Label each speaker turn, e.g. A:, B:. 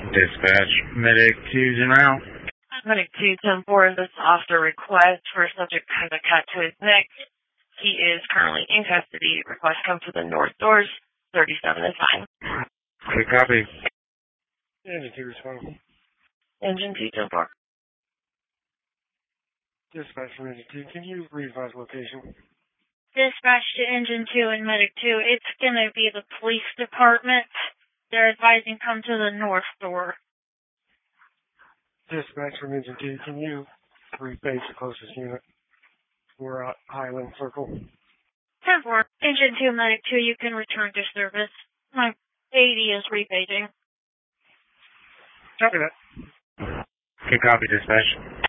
A: Dispatch, Medic 2's en route.
B: Medic 2-10-4 is officer request for a subject has a cut to his neck. He is currently in custody. Request come to the north doors. 37 is fine.
A: Good copy.
C: Engine 2 responsible.
B: Engine 2-10-4.
C: Dispatch from Engine 2, can you re-advise location?
D: Dispatch to Engine 2 and Medic 2. It's going to be the police department. They're advising come to the north door.
C: Dispatch from Engine 2, can you rebase the closest unit? We're at Highland Circle.
D: 10-4. Engine 2, Medic 2, you can return to service. My 80 is rebasing.
C: Copy that.
A: Good copy, dispatch.